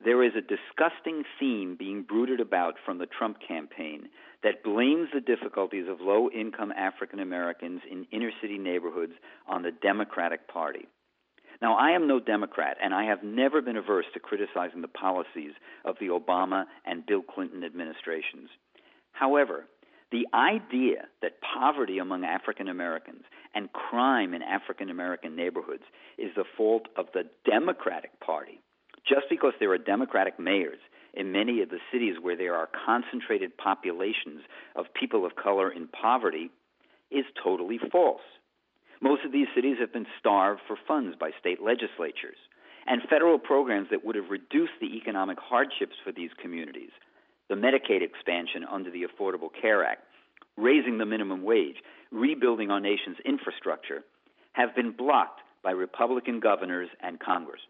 there is a disgusting theme being brooded about from the Trump campaign that blames the difficulties of low-income African Americans in inner-city neighborhoods on the Democratic Party. Now, I am no Democrat, and I have never been averse to criticizing the policies of the Obama and Bill Clinton administrations. However, the idea that poverty among African Americans and crime in African American neighborhoods is the fault of the Democratic Party, just because there are Democratic mayors in many of the cities where there are concentrated populations of people of color in poverty, is totally false. Most of these cities have been starved for funds by state legislatures, and federal programs that would have reduced the economic hardships for these communities, the Medicaid expansion under the Affordable Care Act, raising the minimum wage, rebuilding our nation's infrastructure, have been blocked by Republican governors and Congress.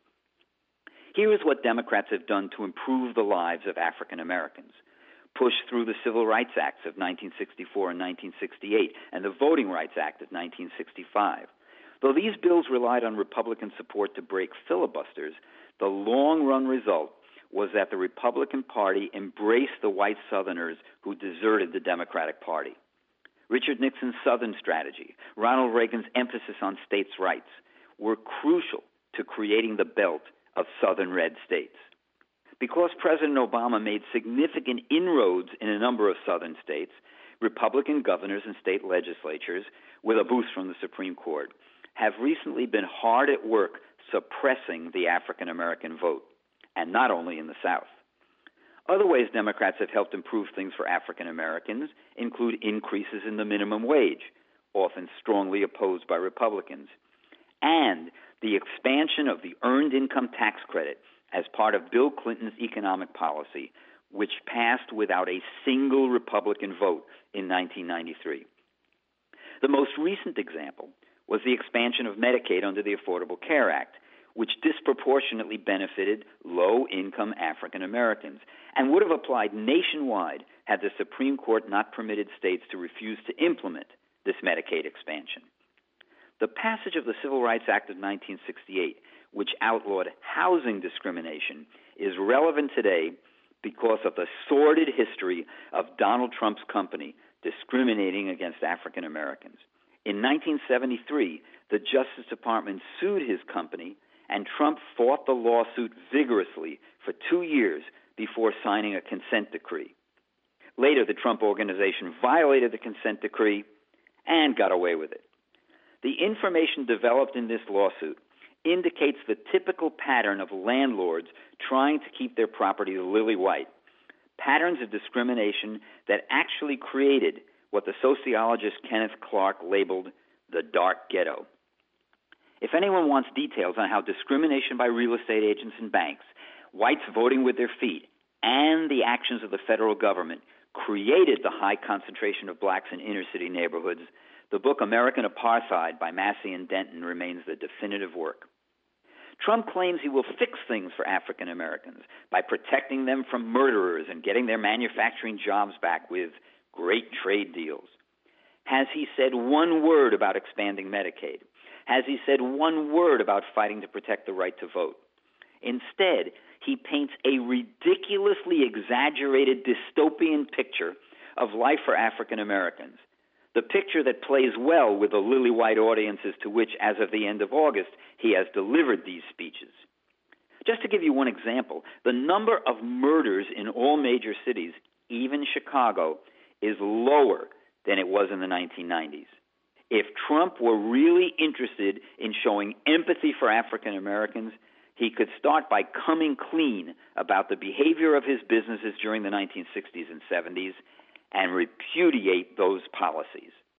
Here is what Democrats have done to improve the lives of African Americans. Push through the Civil Rights Acts of 1964 and 1968 and the Voting Rights Act of 1965. Though these bills relied on Republican support to break filibusters, the long-run result was that the Republican Party embraced the white Southerners who deserted the Democratic Party. Richard Nixon's Southern strategy, Ronald Reagan's emphasis on states' rights, were crucial to creating the belt of Southern red states. Because President Obama made significant inroads in a number of Southern states, Republican governors and state legislatures, with a boost from the Supreme Court, have recently been hard at work suppressing the African American vote, and not only in the South. Other ways Democrats have helped improve things for African Americans include increases in the minimum wage, often strongly opposed by Republicans, and the expansion of the Earned Income Tax Credit as part of Bill Clinton's economic policy, which passed without a single Republican vote in 1993. The most recent example was the expansion of Medicaid under the Affordable Care Act, which disproportionately benefited low-income African Americans and would have applied nationwide had the Supreme Court not permitted states to refuse to implement this Medicaid expansion. The passage of the Civil Rights Act of 1968, which outlawed housing discrimination, is relevant today because of the sordid history of Donald Trump's company discriminating against African Americans. In 1973, the Justice Department sued his company, and Trump fought the lawsuit vigorously for 2 years before signing a consent decree. Later, the Trump Organization violated the consent decree and got away with it. The information developed in this lawsuit indicates the typical pattern of landlords trying to keep their property lily white, patterns of discrimination that actually created what the sociologist Kenneth Clark labeled the dark ghetto. If anyone wants details on how discrimination by real estate agents and banks, whites voting with their feet, and the actions of the federal government created the high concentration of blacks in inner-city neighborhoods, the book American Apartheid by Massey and Denton remains the definitive work. Trump claims he will fix things for African Americans by protecting them from murderers and getting their manufacturing jobs back with great trade deals. Has he said one word about expanding Medicaid? Has he said one word about fighting to protect the right to vote? Instead, he paints a ridiculously exaggerated dystopian picture of life for African Americans, the picture that plays well with the lily-white audiences to which, as of the end of August, he has delivered these speeches. Just to give you one example, the number of murders in all major cities, even Chicago, is lower than it was in the 1990s. If Trump were really interested in showing empathy for African Americans, he could start by coming clean about the behavior of his businesses during the 1960s and 70s and repudiate those policies.